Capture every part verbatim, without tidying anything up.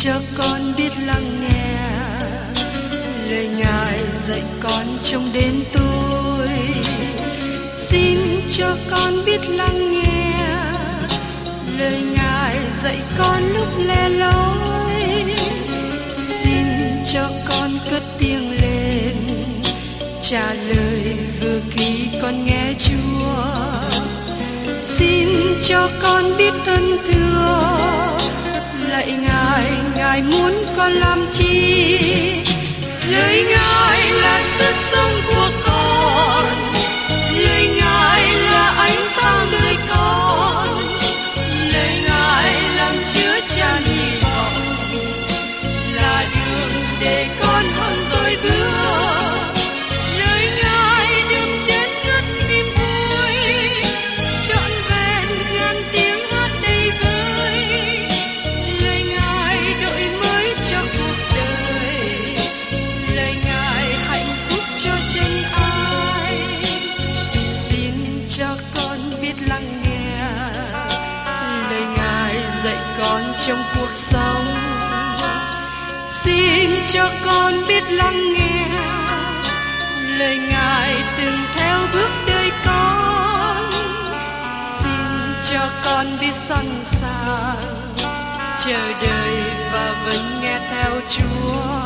cho con biết lắng nghe lời Ngài dạy con trong đêm tối. Xin cho con biết lắng nghe lời Ngài dạy con lúc lẻ loi. Xin cho con cất tiếng lên trả lời vừa khi con nghe Chúa. Xin cho con biết ơn thưa lạy Ngài, Ngài muốn con làm chi? Lời Ngài là sức sống của con, lời Ngài là ánh sáng đời con, lời Ngài làm chứa chan hy vọng, là đường để con hơn rồi bước. Lời Ngài đừng chết ngất niềm vui, trọn vẹn ngàn tiếng hát đầy vơi. Lời Ngài đổi mới cho cuộc đời, lời Ngài hạnh phúc cho chân ai. Xin cho con biết lắng nghe lời Ngài dạy con trong cuộc sống. Xin cho con biết lắng nghe lời Ngài từng theo bước đời con. Xin cho con biết sẵn sàng chờ đợi và vẫn nghe theo Chúa.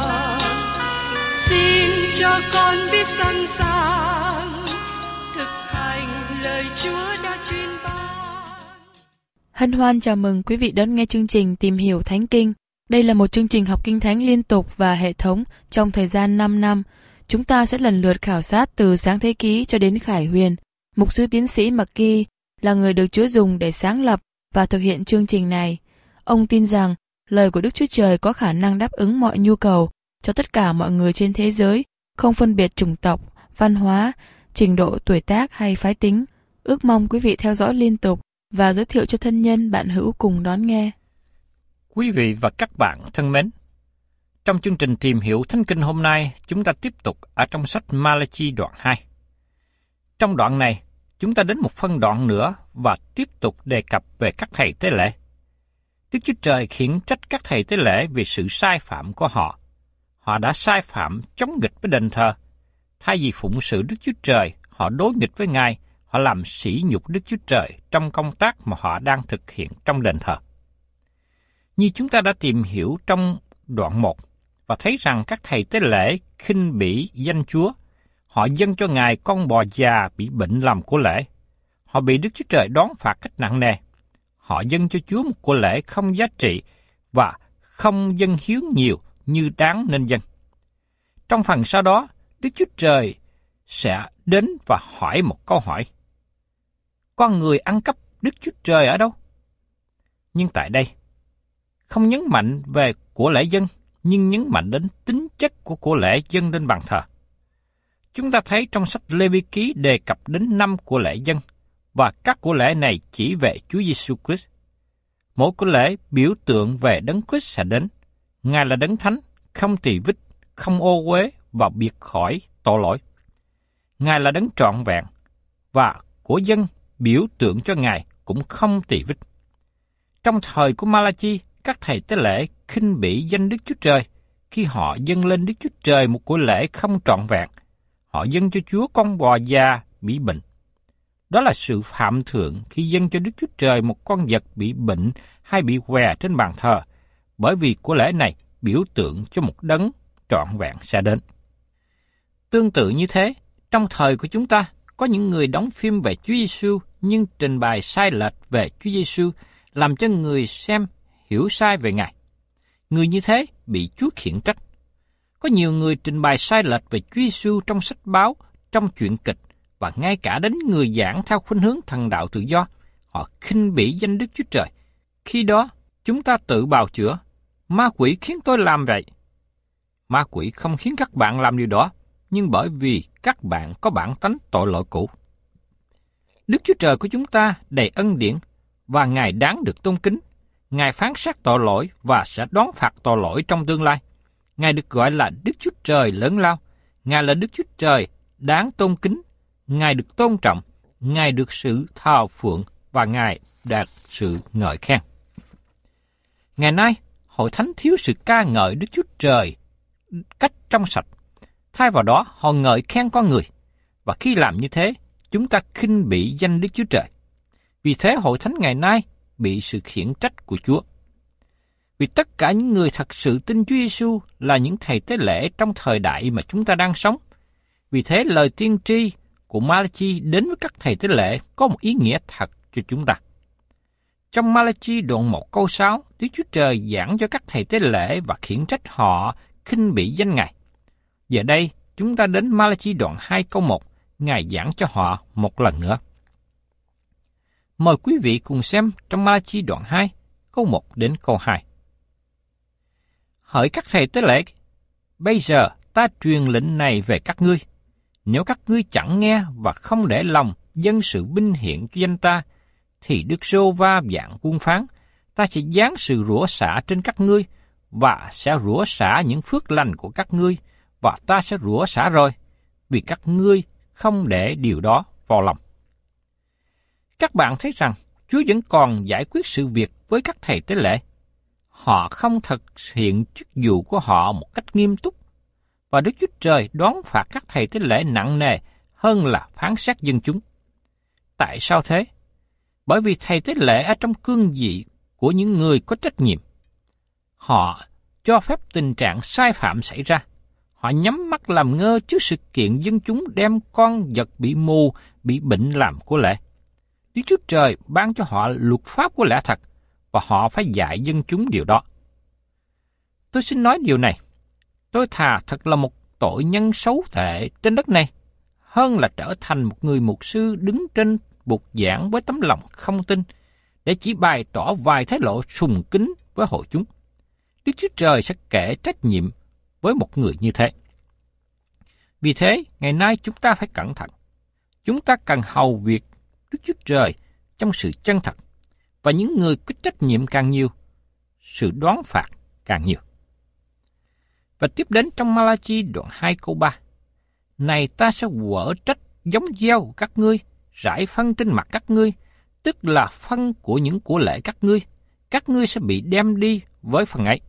Xin cho con biết sẵn sàng thực hành lời Chúa đã truyền ban. Hân hoan chào mừng quý vị đón nghe chương trình Tìm hiểu Thánh Kinh. Đây là một chương trình học Kinh Thánh liên tục và hệ thống trong thời gian năm năm. Chúng ta sẽ lần lượt khảo sát từ Sáng Thế Ký cho đến Khải Huyền. Mục sư tiến sĩ McGee là người được Chúa dùng để sáng lập và thực hiện chương trình này. Ông tin rằng lời của Đức Chúa Trời có khả năng đáp ứng mọi nhu cầu cho tất cả mọi người trên thế giới, không phân biệt chủng tộc, văn hóa, trình độ tuổi tác hay phái tính. Ước mong quý vị theo dõi liên tục và giới thiệu cho thân nhân bạn hữu cùng đón nghe. Quý vị và các bạn thân mến, trong chương trình Tìm hiểu Thánh Kinh hôm nay, chúng ta tiếp tục ở trong sách Ma-la-chi đoạn hai. Trong đoạn này, chúng ta đến một phân đoạn nữa và tiếp tục đề cập về các thầy tế lễ. Đức Chúa Trời khiển trách các thầy tế lễ vì sự sai phạm của họ. Họ đã sai phạm chống nghịch với đền thờ. Thay vì phụng sự Đức Chúa Trời, họ đối nghịch với Ngài, họ làm sỉ nhục Đức Chúa Trời trong công tác mà họ đang thực hiện trong đền thờ. Như chúng ta đã tìm hiểu trong đoạn một và thấy rằng các thầy tế lễ khinh bỉ danh Chúa, họ dâng cho Ngài con bò già bị bệnh làm của lễ. Họ bị Đức Chúa Trời đón phạt cách nặng nề. Họ dâng cho Chúa một của lễ không giá trị và không dâng hiến nhiều như đáng nên dâng. Trong phần sau đó, Đức Chúa Trời sẽ đến và hỏi một câu hỏi. Con người ăn cắp Đức Chúa Trời ở đâu? Nhưng tại đây, không nhấn mạnh về của lễ dâng, nhưng nhấn mạnh đến tính chất của của lễ dâng lên bàn thờ. Chúng ta thấy trong sách Lê-vi ký đề cập đến năm của lễ dâng, và các của lễ này chỉ về Chúa Giêsu Christ. Mỗi của lễ biểu tượng về Đấng Christ sẽ đến. Ngài là Đấng Thánh, không tỳ vết, không ô uế và biệt khỏi tội lỗi. Ngài là Đấng trọn vẹn, và của dân biểu tượng cho Ngài cũng không tỳ vết. Trong thời của Ma-la-chi, các thầy tế lễ khinh bỉ danh Đức Chúa Trời khi họ dâng lên Đức Chúa Trời một của lễ không trọn vẹn. Họ dâng cho Chúa con bò già bị bệnh. Đó là sự phạm thượng khi dâng cho Đức Chúa Trời một con vật bị bệnh hay bị què trên bàn thờ, bởi vì của lễ này biểu tượng cho một đấng trọn vẹn sẽ đến. Tương tự như thế, trong thời của chúng ta, có những người đóng phim về Chúa Giêsu nhưng trình bày sai lệch về Chúa Giêsu, làm cho người xem hiểu sai về Ngài. Người như thế bị Chúa khiển trách. Có nhiều người trình bày sai lệch về Chúa Giêsu trong sách báo, trong truyện kịch, và ngay cả đến người giảng theo khuynh hướng thần đạo tự do, họ khinh bỉ danh Đức Chúa Trời. Khi đó, chúng ta tự bào chữa, ma quỷ khiến tôi làm vậy. Ma quỷ không khiến các bạn làm điều đó, nhưng bởi vì các bạn có bản tánh tội lỗi cũ. Đức Chúa Trời của chúng ta đầy ân điển, và Ngài đáng được tôn kính. Ngài phán xét tội lỗi và sẽ đón phạt tội lỗi trong tương lai. Ngài được gọi là Đức Chúa Trời lớn lao. Ngài là Đức Chúa Trời đáng tôn kính. Ngài được tôn trọng. Ngài được sự thờ phượng và Ngài đạt sự ngợi khen. Ngày nay, hội thánh thiếu sự ca ngợi Đức Chúa Trời cách trong sạch. Thay vào đó, họ ngợi khen con người. Và khi làm như thế, chúng ta khinh bỉ danh Đức Chúa Trời. Vì thế, hội thánh ngày nay bị sự khiển trách của Chúa. Vì tất cả những người thật sự tin Chúa Giêsu là những thầy tế lễ trong thời đại mà chúng ta đang sống. Vì thế, lời tiên tri của Ma-la-chi đến với các thầy tế lễ có một ý nghĩa thật cho chúng ta. Trong Ma-la-chi đoạn một câu sáu, Đức Chúa Trời giảng cho các thầy tế lễ và khiển trách họ khinh bỉ danh Ngài. Giờ đây, chúng ta đến Ma-la-chi đoạn hai câu một, Ngài giảng cho họ một lần nữa. Mời quý vị cùng xem trong Ma-la-chi đoạn hai, câu một đến câu hai. Hỡi các thầy tế lễ, bây giờ ta truyền lệnh này về các ngươi. Nếu các ngươi chẳng nghe và không để lòng dâng sự vinh hiển cho danh ta, thì Đức Giê-hô-va vạn quân phán, ta sẽ giáng sự rủa xả trên các ngươi, và sẽ rủa xả những phước lành của các ngươi, và ta sẽ rủa xả rồi, vì các ngươi không để điều đó vào lòng. Các bạn thấy rằng Chúa vẫn còn giải quyết sự việc với các thầy tế lễ. Họ không thực hiện chức vụ của họ một cách nghiêm túc, và Đức Chúa Trời đoán phạt các thầy tế lễ nặng nề hơn là phán xét dân chúng. Tại sao thế? Bởi vì thầy tế lễ ở trong cương vị của những người có trách nhiệm. Họ cho phép tình trạng sai phạm xảy ra. Họ nhắm mắt làm ngơ trước sự kiện dân chúng đem con vật bị mù, bị bệnh làm của lễ. Đức Chúa Trời ban cho họ luật pháp của lẽ thật, và họ phải dạy dân chúng điều đó. Tôi xin nói điều này. Tôi thà thật là một tội nhân xấu tệ trên đất này, hơn là trở thành một người mục sư đứng trên bục giảng với tấm lòng không tin, để chỉ bày tỏ vài thái độ sùng kính với hội chúng. Đức Chúa Trời sẽ kể trách nhiệm với một người như thế. Vì thế, ngày nay chúng ta phải cẩn thận. Chúng ta cần hầu việc Đức Chúa Trời trong sự chân thật, và những người có trách nhiệm càng nhiều, sự đoán phạt càng nhiều. Và tiếp đến trong Ma-la-chi đoạn hai câu ba. Này ta sẽ quở trách giống gieo của các ngươi, rải phân trên mặt các ngươi, tức là phân của những của lễ các ngươi, các ngươi sẽ bị đem đi với phần ấy.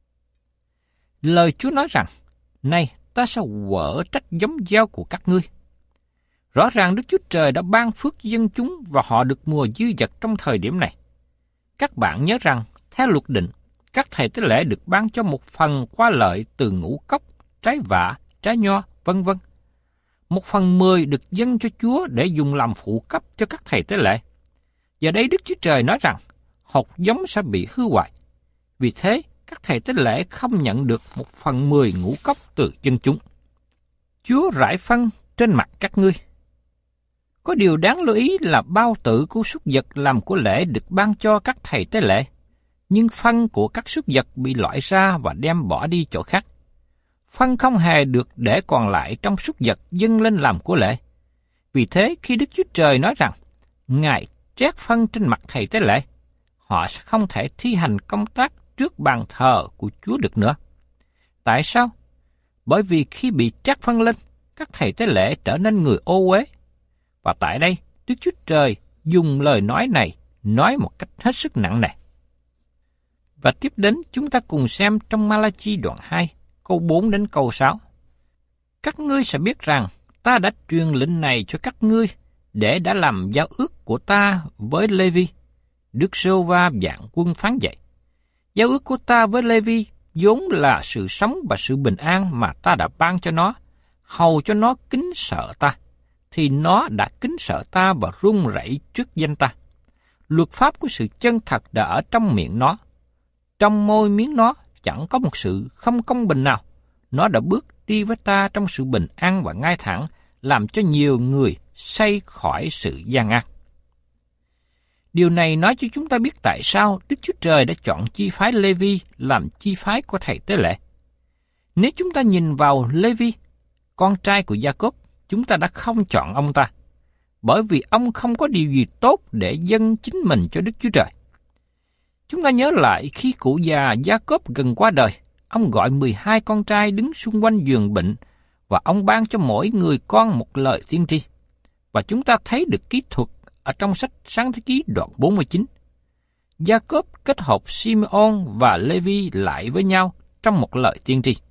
Lời Chúa nói rằng, này ta sẽ quở trách giống gieo của các ngươi. Rõ ràng Đức Chúa Trời đã ban phước cho dân chúng và họ được mùa dư dật trong thời điểm này. Các bạn nhớ rằng, theo luật định, các thầy tế lễ được ban cho một phần qua lợi từ ngũ cốc, trái vả, trái nho, vân vân. Một phần mười được dâng cho Chúa để dùng làm phụ cấp cho các thầy tế lễ. Giờ đây Đức Chúa Trời nói rằng, hột giống sẽ bị hư hoại. Vì thế, các thầy tế lễ không nhận được một phần mười ngũ cốc từ dân chúng. Chúa rải phân trên mặt các ngươi. Có điều đáng lưu ý là bao tử của súc vật làm của lễ được ban cho các thầy tế lễ, nhưng phân của các súc vật bị loại ra và đem bỏ đi chỗ khác. Phân không hề được để còn lại trong súc vật dâng lên làm của lễ. Vì thế, khi Đức Chúa Trời nói rằng, Ngài trét phân trên mặt thầy tế lễ, họ sẽ không thể thi hành công tác trước bàn thờ của Chúa được nữa. Tại sao? Bởi vì khi bị trét phân lên, các thầy tế lễ trở nên người ô uế. Và tại đây, Đức Chúa Trời dùng lời nói này nói một cách hết sức nặng nề. Và tiếp đến chúng ta cùng xem trong Ma-la-chi đoạn hai, câu bốn đến câu sáu. Các ngươi sẽ biết rằng ta đã truyền lệnh này cho các ngươi để đã làm giao ước của ta với Lê-vi. Đức Giê-hô-va vạn quân phán vậy. Giao ước của ta với Lê-vi vốn là sự sống và sự bình an mà ta đã ban cho nó, hầu cho nó kính sợ ta, thì nó đã kính sợ ta và run rẩy trước danh ta. Luật pháp của sự chân thật đã ở trong miệng nó. Trong môi miếng nó chẳng có một sự không công bình nào. Nó đã bước đi với ta trong sự bình an và ngay thẳng, làm cho nhiều người say khỏi sự gian ác. Điều này nói cho chúng ta biết tại sao Đức Chúa Trời đã chọn chi phái Lê-vi làm chi phái của thầy tế lễ. Nếu chúng ta nhìn vào Lê-vi, con trai của Gia-cốp, chúng ta đã không chọn ông ta, bởi vì ông không có điều gì tốt để dâng chính mình cho Đức Chúa Trời. Chúng ta nhớ lại khi cụ già Gia-cốp gần qua đời, ông gọi mười hai con trai đứng xung quanh giường bệnh, và ông ban cho mỗi người con một lời tiên tri. Và chúng ta thấy được kỹ thuật ở trong sách Sáng Thế Ký đoạn bốn mươi chín. Gia-cốp kết hợp Simeon và Lê-vi lại với nhau trong một lời tiên tri.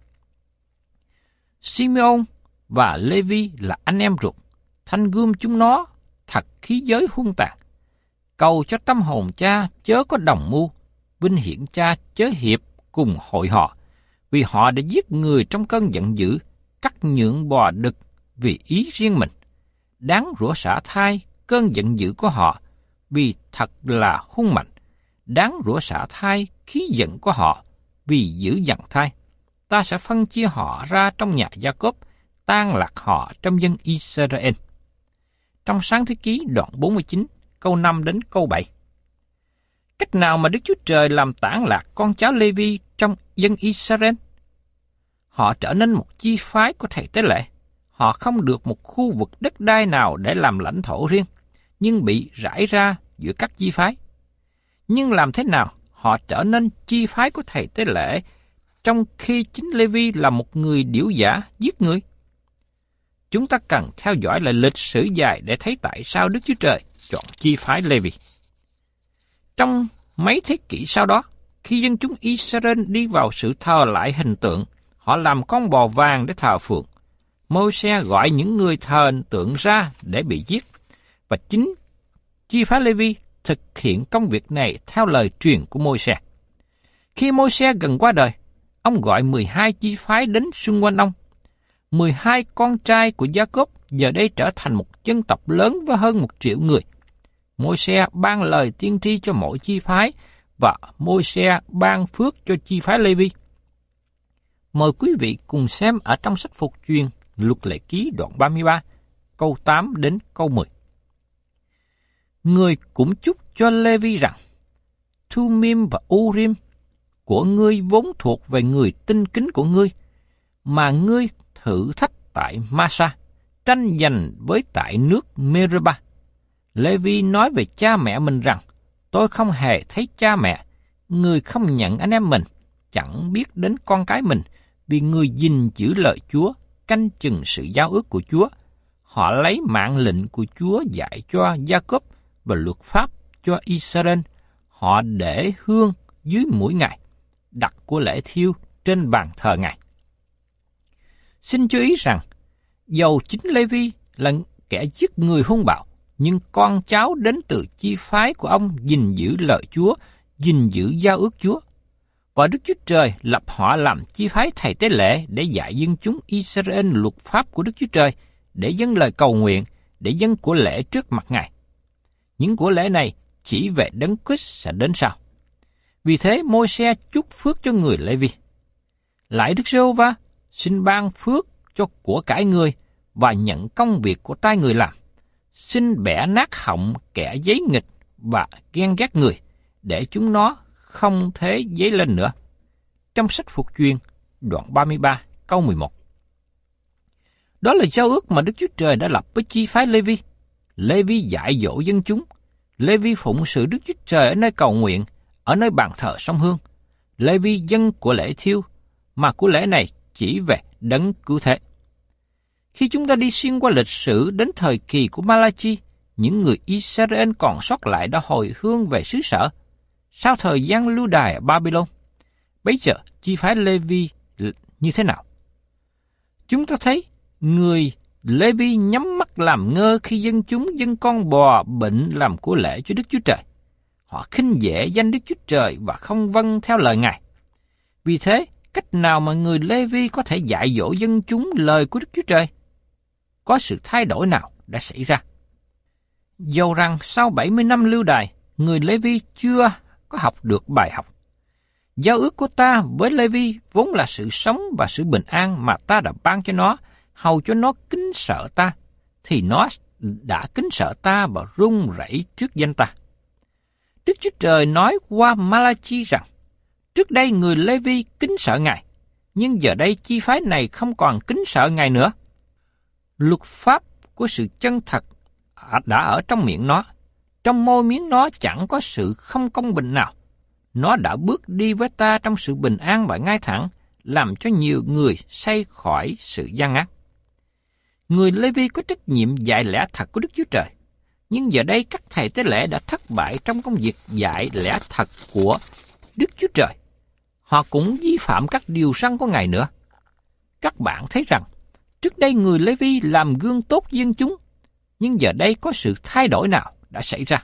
Simeon và Lê-vi là anh em ruột, thanh gươm chúng nó thật khí giới hung tàn. Cầu cho tâm hồn cha chớ có đồng mưu, vinh hiển cha chớ hiệp cùng hội họ, vì họ đã giết người trong cơn giận dữ, cắt nhượng bò đực vì ý riêng mình. Đáng rủa xả thai cơn giận dữ của họ, vì thật là hung mạnh. Đáng rủa xả thai khí giận của họ, vì dữ dằn thai. Ta sẽ phân chia họ ra trong nhà Gia-cốp, tan lạc họ trong dân Israel. Trong Sáng Thế Ký đoạn bốn mươi chín, câu năm đến câu bảy. Cách nào mà Đức Chúa Trời làm tản lạc con cháu Lê-vi trong dân Israel? Họ trở nên một chi phái của thầy tế lễ. Họ không được một khu vực đất đai nào để làm lãnh thổ riêng, nhưng bị rải ra giữa các chi phái. Nhưng làm thế nào họ trở nên chi phái của thầy tế lễ, trong khi chính Lê-vi là một người điểu giả giết người? Chúng ta cần theo dõi lại lịch sử dài để thấy tại sao Đức Chúa Trời chọn chi phái Lê-vi. Trong mấy thế kỷ sau đó, khi dân chúng Israel đi vào sự thờ lại hình tượng, họ làm con bò vàng để thờ phượng. Môi-se gọi những người thờ hình tượng ra để bị giết, và chính chi phái Lê-vi thực hiện công việc này theo lời truyền của Môi-se. Khi Môi-se gần qua đời, ông gọi mười hai chi phái đến xung quanh ông. mười hai con trai của Gia-cốp giờ đây trở thành một dân tộc lớn với hơn một triệu người. Môi-se ban lời tiên tri cho mỗi chi phái, và Môi-se ban phước cho chi phái Lê-vi. Mời quý vị cùng xem ở trong sách Phục Truyền, Luật Lệ Ký đoạn ba mươi ba, câu tám đến câu mười. Người cũng chúc cho Lê-vi rằng, Thu-mim và U-rim của ngươi vốn thuộc về người tinh kính của ngươi, mà ngươi thử thách tại Ma-sa, tranh giành với tại nước Mê-rê-ba. Lê-vi nói về cha mẹ mình rằng, tôi không hề thấy cha mẹ, người không nhận anh em mình, chẳng biết đến con cái mình, vì người gìn giữ lời Chúa, canh chừng sự giao ước của Chúa. Họ lấy mạng lệnh của Chúa dạy cho Gia-cốp và luật pháp cho Israel. Họ để hương dưới mũi Ngài, đặt của lễ thiêu trên bàn thờ Ngài. Xin chú ý rằng, dầu chính Lê-vi là kẻ giết người hung bạo, nhưng con cháu đến từ chi phái của ông gìn giữ lời Chúa, gìn giữ giao ước Chúa. Và Đức Chúa Trời lập họ làm chi phái thầy tế lễ để dạy dân chúng Israel luật pháp của Đức Chúa Trời, để dâng lời cầu nguyện, để dâng của lễ trước mặt Ngài. Những của lễ này chỉ về Đấng Christ sẽ đến sau. Vì thế Môi-se chúc phước cho người Lê-vi. Lại Đức Giê-hô-va xin ban phước cho của cải người và nhận công việc của tay người làm. Xin bẻ nát họng kẻ giấy nghịch và ghen ghét người, để chúng nó không thế dấy lên nữa. Trong sách Phục Truyền, đoạn ba mươi ba, câu mười một. Đó là giao ước mà Đức Chúa Trời đã lập với chi phái Lê-vi. Lê-vi dạy dỗ dân chúng. Lê-vi phụng sự Đức Chúa Trời ở nơi cầu nguyện, ở nơi bàn thờ sông Hương. Lê-vi dâng của lễ thiêu, mà của lễ này chỉ về Đấng Cứu Thế. Khi chúng ta đi xuyên qua lịch sử đến thời kỳ của Ma-la-chi, những người Israel còn sót lại đã hồi hương về xứ sở. Sau thời gian lưu đày ở Babylon, bấy giờ chi phái Lê-vi như thế nào? Chúng ta thấy người Lê-vi nhắm mắt làm ngơ khi dân chúng dâng con bò bệnh làm của lễ cho Đức Chúa Trời. Họ khinh dễ danh Đức Chúa Trời và không vâng theo lời Ngài. Vì thế, cách nào mà người Lê-vi có thể dạy dỗ dân chúng lời của Đức Chúa Trời? Có sự thay đổi nào đã xảy ra? Dầu rằng sau bảy mươi năm lưu đày, người Lê-vi chưa có học được bài học. Giao ước của ta với Lê-vi vốn là sự sống và sự bình an mà ta đã ban cho nó, hầu cho nó kính sợ ta, thì nó đã kính sợ ta và run rẩy trước danh ta. Đức Chúa Trời nói qua Ma-la-chi rằng, trước đây người Lê-vi kính sợ Ngài, nhưng giờ đây chi phái này không còn kính sợ Ngài nữa. Luật pháp của sự chân thật đã ở trong miệng nó, trong môi miếng nó chẳng có sự không công bình nào. Nó đã bước đi với ta trong sự bình an và ngay thẳng, làm cho nhiều người say khỏi sự gian ác. Người Lê-vi có trách nhiệm dạy lẽ thật của Đức Chúa Trời. Nhưng giờ đây các thầy tế lễ đã thất bại trong công việc dạy lẽ thật của Đức Chúa Trời. Họ cũng vi phạm các điều răn của Ngài nữa. Các bạn thấy rằng, trước đây người Lê-vi làm gương tốt dân chúng, nhưng giờ đây có sự thay đổi nào đã xảy ra?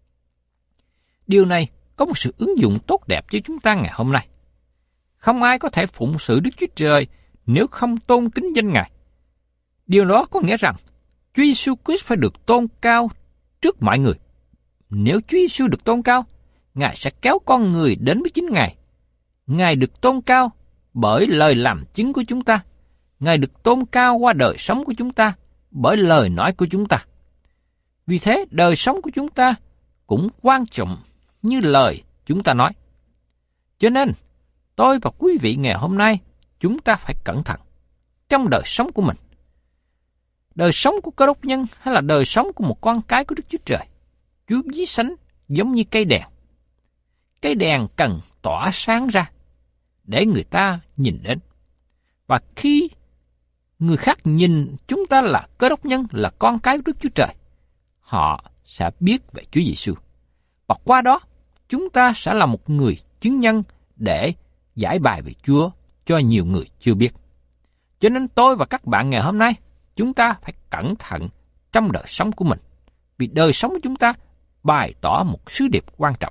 Điều này có một sự ứng dụng tốt đẹp cho chúng ta ngày hôm nay. Không ai có thể phụng sự Đức Chúa Trời nếu không tôn kính danh Ngài. Điều đó có nghĩa rằng Chúa Giêsu Christ phải được tôn cao trước mọi người. Nếu Chúa Giêsu được tôn cao, Ngài sẽ kéo con người đến với chính Ngài. Ngài được tôn cao bởi lời làm chứng của chúng ta. Ngài được tôn cao qua đời sống của chúng ta bởi lời nói của chúng ta. Vì thế, đời sống của chúng ta cũng quan trọng như lời chúng ta nói. Cho nên, tôi và quý vị ngày hôm nay, chúng ta phải cẩn thận trong đời sống của mình. Đời sống của Cơ Đốc nhân hay là đời sống của một con cái của Đức Chúa Trời, Chúa ví sánh giống như cây đèn. Cây đèn cần tỏa sáng ra để người ta nhìn đến. Và khi người khác nhìn chúng ta là Cơ Đốc nhân, là con cái của Đức Chúa Trời, họ sẽ biết về Chúa Giêsu. Và qua đó, chúng ta sẽ là một người chứng nhân để giải bài về Chúa cho nhiều người chưa biết. Cho nên tôi và các bạn ngày hôm nay, chúng ta phải cẩn thận trong đời sống của mình, vì đời sống của chúng ta bày tỏ một sứ điệp quan trọng.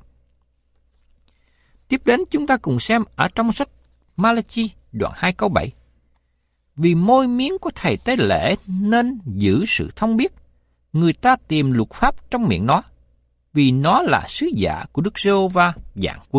Tiếp đến chúng ta cùng xem ở trong sách Ma-la-chi đoạn hai câu bảy. Vì môi miếng của thầy tế lễ nên giữ sự thông biết, người ta tìm luật pháp trong miệng nó, vì nó là sứ giả của Đức Giê-hô-va vạn quân.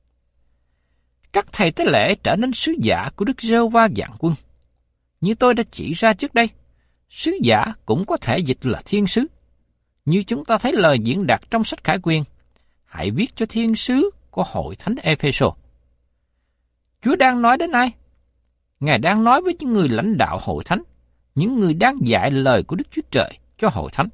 Các thầy tế lễ trở nên sứ giả của Đức Giê-hô-va vạn quân. Như tôi đã chỉ ra trước đây, sứ giả cũng có thể dịch là thiên sứ. Như chúng ta thấy lời diễn đạt trong sách Khải Quyền, hãy viết cho thiên sứ của hội thánh Ê-phê-sô. Chúa đang nói đến ai? Ngài đang nói với những người lãnh đạo hội thánh, những người đang dạy lời của Đức Chúa Trời cho hội thánh.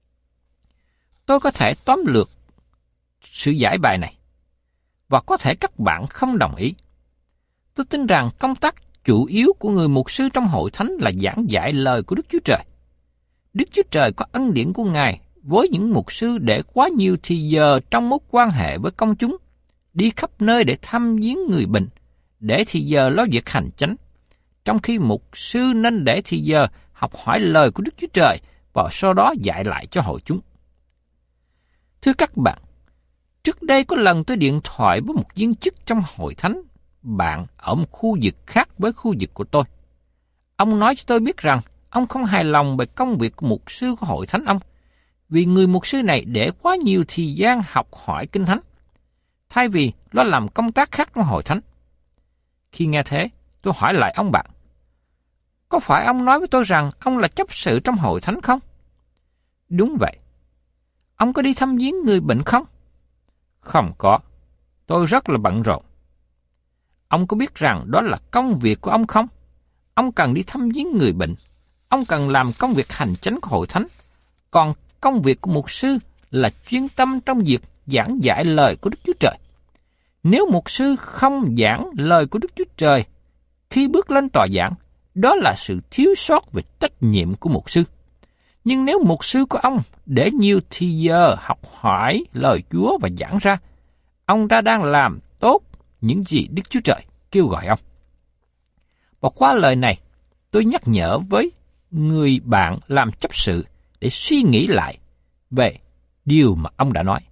Tôi có thể tóm lược sự giải bài này, và có thể các bạn không đồng ý. Tôi tin rằng công tác chủ yếu của người mục sư trong hội thánh là giảng dạy lời của Đức Chúa Trời. Đức Chúa Trời có ân điển của Ngài với những mục sư để quá nhiều thì giờ trong mối quan hệ với công chúng, đi khắp nơi để thăm viếng người bệnh, để thì giờ lo việc hành chánh, trong khi mục sư nên để thì giờ học hỏi lời của Đức Chúa Trời và sau đó dạy lại cho hội chúng. Thưa các bạn, trước đây có lần tôi điện thoại với một viên chức trong hội thánh, bạn ở một khu vực khác với khu vực của tôi. Ông nói cho tôi biết rằng ông không hài lòng về công việc của mục sư của hội thánh ông, vì người mục sư này để quá nhiều thời gian học hỏi kinh thánh, thay vì lo làm công tác khác trong hội thánh. Khi nghe thế, tôi hỏi lại ông bạn, có phải ông nói với tôi rằng ông là chấp sự trong hội thánh không? Đúng vậy. Ông có đi thăm viếng người bệnh không? Không có. Tôi rất là bận rộn. Ông có biết rằng đó là công việc của ông không? Ông cần đi thăm viếng người bệnh. Ông cần làm công việc hành chánh của hội thánh. Còn công việc của mục sư là chuyên tâm trong việc giảng dạy lời của Đức Chúa Trời. Nếu mục sư không giảng lời của Đức Chúa Trời khi bước lên tòa giảng, đó là sự thiếu sót về trách nhiệm của mục sư. Nhưng nếu mục sư của ông để nhiều thì giờ học hỏi lời Chúa và giảng ra, ông ta đang làm tốt những gì Đức Chúa Trời kêu gọi ông. Và qua lời này, tôi nhắc nhở với người bạn làm chấp sự để suy nghĩ lại về điều mà ông đã nói.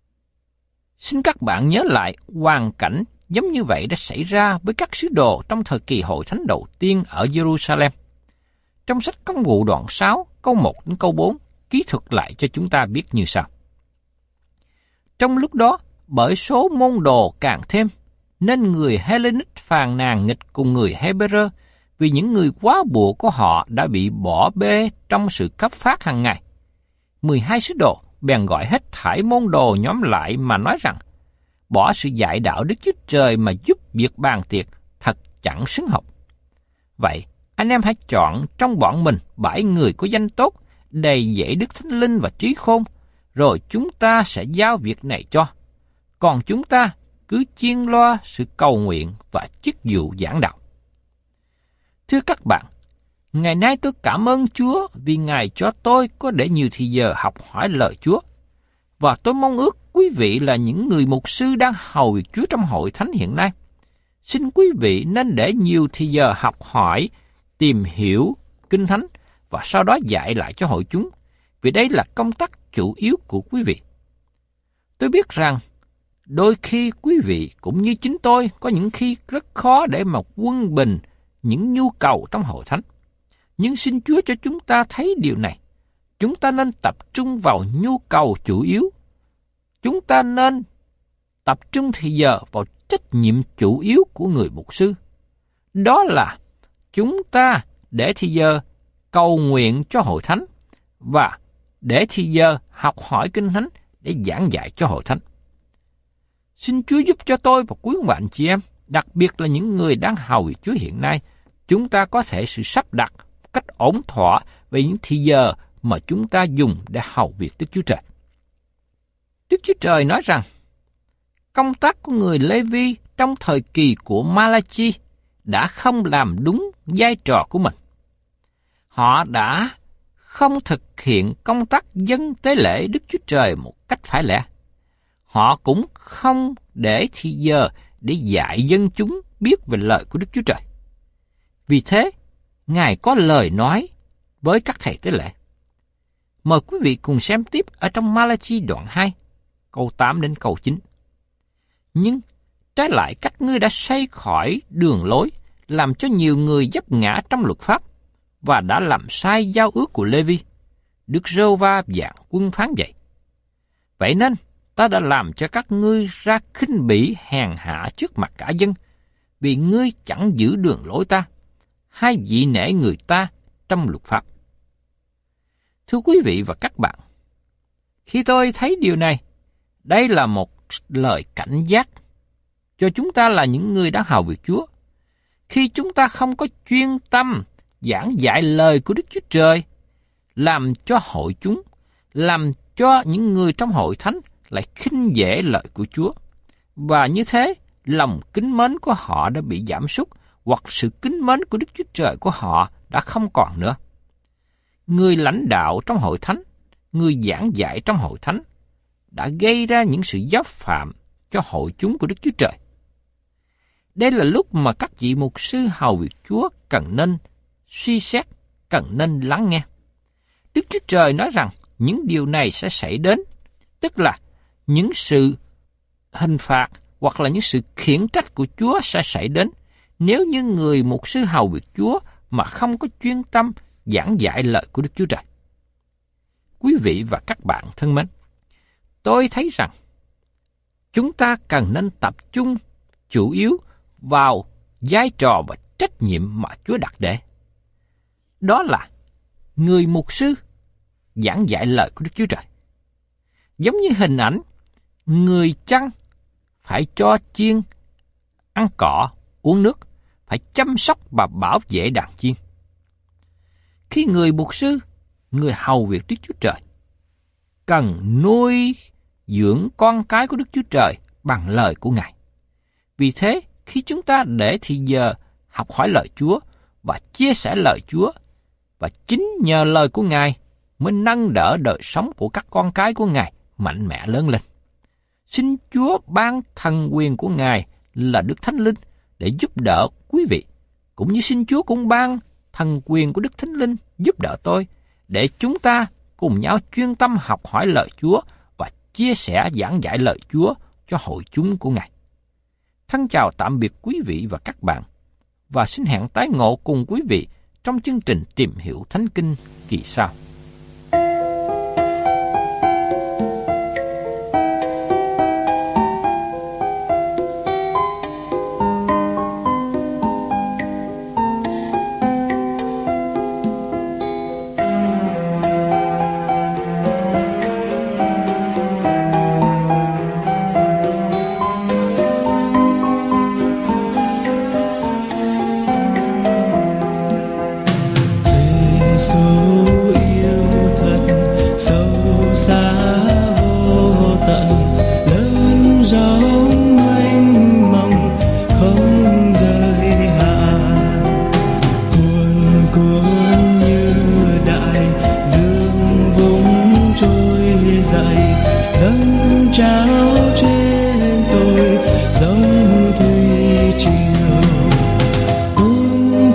Xin các bạn nhớ lại hoàn cảnh giống như vậy đã xảy ra với các sứ đồ trong thời kỳ hội thánh đầu tiên ở Jerusalem. Trong sách Công vụ đoạn sáu, câu một đến câu bốn, ký thuật lại cho chúng ta biết như sau. Trong lúc đó, bởi số môn đồ càng thêm, nên người Hellenic phàn nàn nghịch cùng người Hebrew vì những người quá bùa của họ đã bị bỏ bê trong sự cấp phát hàng ngày. mười hai sứ đồ bèn gọi hết thảy môn đồ nhóm lại mà nói rằng, bỏ sự dạy đạo Đức Chúa Trời mà giúp việc bàn tiệc thật chẳng xứng học. Vậy, anh em hãy chọn trong bọn mình bảy người có danh tốt, đầy dẫy đức thánh linh và trí khôn, rồi chúng ta sẽ giao việc này cho. Còn chúng ta cứ chiên loa sự cầu nguyện và chức vụ giảng đạo. Thưa các bạn, Ngày nay tôi cảm ơn Chúa vì Ngài cho tôi có để nhiều thì giờ học hỏi lời Chúa. Và tôi mong ước quý vị là những người mục sư đang hầu việc Chúa trong hội thánh hiện nay. Xin quý vị nên để nhiều thì giờ học hỏi, tìm hiểu Kinh Thánh và sau đó dạy lại cho hội chúng, vì đây là công tác chủ yếu của quý vị. Tôi biết rằng đôi khi quý vị cũng như chính tôi có những khi rất khó để mà quân bình những nhu cầu trong hội thánh. Nhưng xin Chúa cho chúng ta thấy điều này. Chúng ta nên tập trung vào nhu cầu chủ yếu. Chúng ta nên tập trung thì giờ vào trách nhiệm chủ yếu của người mục sư. Đó là chúng ta để thì giờ cầu nguyện cho hội thánh và để thì giờ học hỏi Kinh Thánh để giảng dạy cho hội thánh. Xin Chúa giúp cho tôi và quý bạn chị em, đặc biệt là những người đang hầu việc Chúa hiện nay, chúng ta có thể sự sắp đặt cách ổn thỏa về những thì giờ mà chúng ta dùng để hầu việc Đức Chúa Trời. Đức Chúa Trời nói rằng, công tác của người Lê-vi trong thời kỳ của Ma-la-chi đã không làm đúng vai trò của mình. Họ đã không thực hiện công tác dâng tế lễ Đức Chúa Trời một cách phải lẽ. Họ cũng không để thì giờ để dạy dân chúng biết về lời của Đức Chúa Trời. Vì thế, Ngài có lời nói với các thầy tế lễ. Mời quý vị cùng xem tiếp ở trong Ma-la-chi đoạn hai, câu tám đến câu chín. Nhưng trái lại các ngươi đã xây khỏi đường lối, làm cho nhiều người vấp ngã trong luật pháp, và đã làm sai giao ước của Lê-vi. Đức Giê-hô-va vạn quân phán vậy. Vậy nên ta đã làm cho các ngươi ra khinh bỉ hèn hạ trước mặt cả dân, vì ngươi chẳng giữ đường lối ta, hay vị nể người ta trong luật pháp. Thưa quý vị và các bạn, khi tôi thấy điều này, đây là một lời cảnh giác cho chúng ta là những người đang hầu việc Chúa. Khi chúng ta không có chuyên tâm giảng dạy lời của Đức Chúa Trời, làm cho hội chúng, làm cho những người trong hội thánh lại khinh dễ lời của Chúa. Và như thế, lòng kính mến của họ đã bị giảm sút, hoặc sự kính mến của Đức Chúa Trời của họ đã không còn nữa. Người lãnh đạo trong hội thánh, người giảng dạy trong hội thánh đã gây ra những sự giáp phạm cho hội chúng của Đức Chúa Trời. Đây là lúc mà các vị mục sư hầu việc Chúa cần nên suy xét, cần nên lắng nghe. Đức Chúa Trời nói rằng những điều này sẽ xảy đến, tức là những sự hình phạt hoặc là những sự khiển trách của Chúa sẽ xảy đến nếu như người mục sư hầu việc Chúa mà không có chuyên tâm giảng dạy lời của Đức Chúa Trời. Quý vị và các bạn thân mến, tôi thấy rằng chúng ta cần nên tập trung chủ yếu vào vai trò và trách nhiệm mà Chúa đặt để. Đó là người mục sư giảng dạy lời của Đức Chúa Trời. Giống như hình ảnh người chăn phải cho chiên ăn cỏ, uống nước, phải chăm sóc và bảo vệ đàn chiên. Khi người mục sư, người hầu việc Đức Chúa Trời, cần nuôi dưỡng con cái của Đức Chúa Trời bằng lời của Ngài. Vì thế, khi chúng ta để thì giờ học hỏi lời Chúa và chia sẻ lời Chúa, và chính nhờ lời của Ngài mới nâng đỡ đời sống của các con cái của Ngài mạnh mẽ lớn lên. Xin Chúa ban thần quyền của Ngài là Đức Thánh Linh để giúp đỡ quý vị, cũng như xin Chúa cũng ban thần quyền của Đức Thánh Linh giúp đỡ tôi, để chúng ta cùng nhau chuyên tâm học hỏi lời Chúa và chia sẻ giảng dạy lời Chúa cho hội chúng của Ngài. Thân chào tạm biệt quý vị và các bạn, và xin hẹn tái ngộ cùng quý vị trong chương trình Tìm Hiểu Thánh Kinh kỳ sau. Giêsu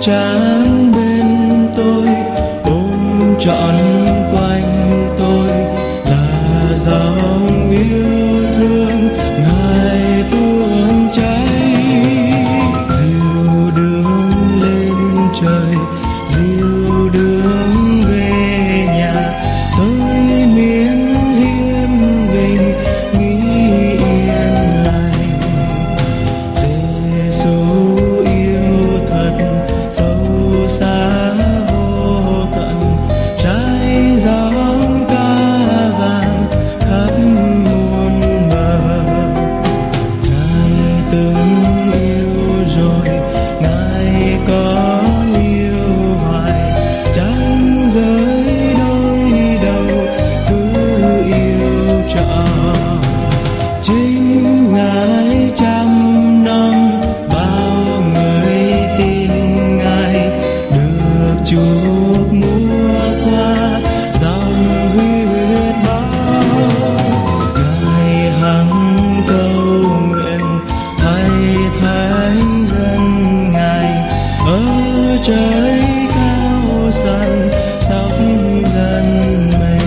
tràn bên tôi, ôm trọn quanh tôi là dòng yêu thương Ngài tuôn chảy. Dìu đường lên trời, dìu đường về nhà, tới miền hiên bình nghỉ yên lành. Giêsu yêu thật sâu xa vô tận, trái gióng ca vàng khắp muôn bờ. Ngài từng yêu rồi, Ngài còn yêu hoài, chẳng rời đôi đầu, cứ yêu trọn. Chính Ngài trăm năm bao người tin Ngài, được chuộc mua qua dòng huyết máu. Ngài hằng cầu nguyện thay thánh dân Ngài, ở trời cao sân sóc dân mình.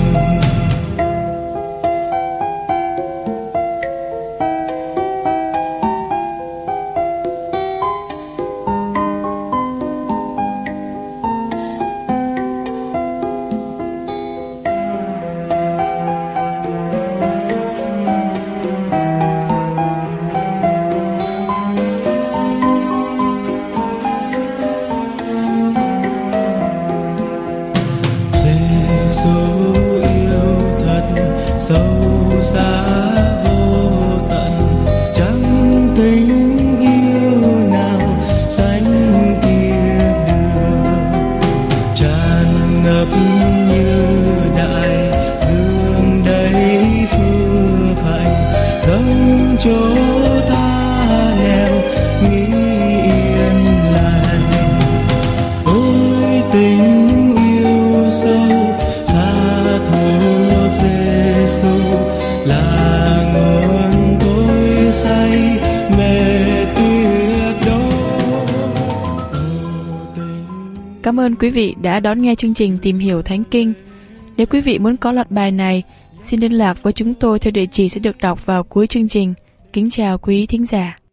Giêsu yêu thật sâu xa vô tận, chẳng tình yêu nào sánh kia được. Tràn ngập như đại dương đầy phước hạnh, dâng chỗ ta nghèo nghĩ yên lành. Ôi tình yêu sâu xa thuộc Giêsu, là nguồn tôi say mê tuyệt đối. Cảm ơn quý vị đã đón nghe chương trình Tìm Hiểu Thánh Kinh. Nếu quý vị muốn có loạt bài này, xin liên lạc với chúng tôi theo địa chỉ sẽ được đọc vào cuối chương trình. Kính chào quý thính giả.